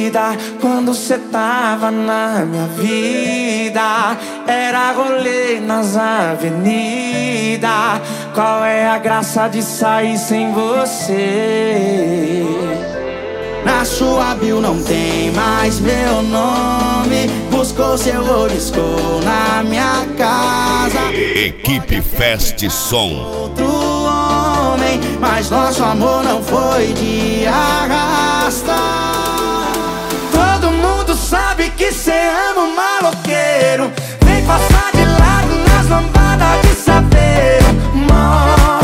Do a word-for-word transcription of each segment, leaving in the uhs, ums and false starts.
vida quando cê tava na minha vida. Era rolê nas avenidas. Qual é a graça de sair sem você? Na sua bio não tem mais meu nome. Buscou seu oliscou na minha casa. Equipe Fest Som. Outro homem, mas nosso amor não foi de arrasta. Todo mundo sabe que cê ama um maloqueiro. Vem passar de lado nas lambadas de saveiro. Mó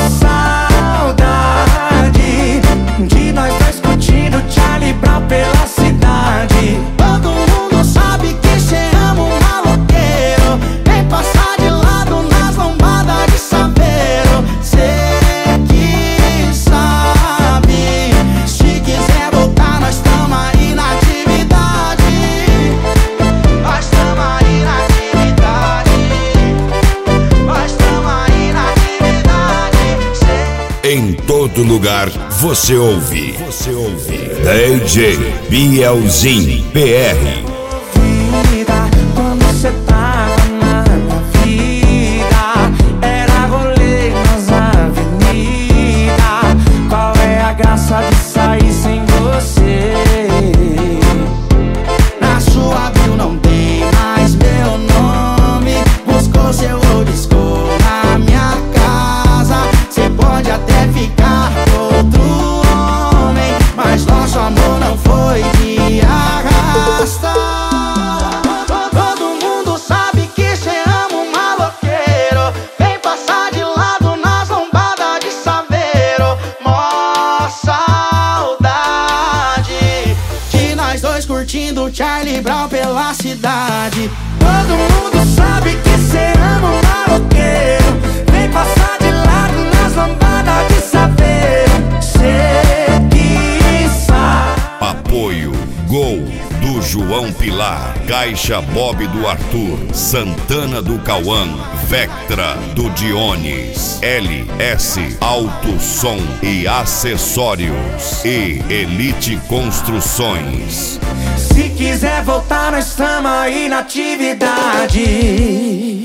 saudade de nós dois curtindo Charlie Brown pela cidade. Todo mundo sabe que cê ama um maloqueiro. Vem passar de lado nas lambadas de saveiro. Cê que sabe, se quiser voltar nós tamo aí na atividade. Nós tamo aí na atividade. Nós tamo aí na atividade. Cê... Em todo lugar você ouve, você ouve D J Bielzinho P R. Quando cê tava na minha vida, era rolê nas avenidas. Qual é a graça de sair sem você? Na sua bio não tem mais meu nome. Buscou seu oliscou na minha casa. Cê pode até ficar com outro homem, mas nosso amor não foi de arrasta. Todo mundo sabe que cê ama um maloqueiro. Vem passar de lado nas lombadas de saveiro. Mó saudade de nós dois curtindo Charlie Brown pela cidade. Todo mundo sabe que cê ama um maloqueiro. Vem passar de lado nas lombadas de saveiro. Cê que sabe. Apoio Gol do João Pilar, Caixa Bob do Arthur, Santana do Cauã, Vectra do Dionis, L S Alto Som e Acessórios e Elite Construções. Se quiser voltar nós tamo aí na atividade.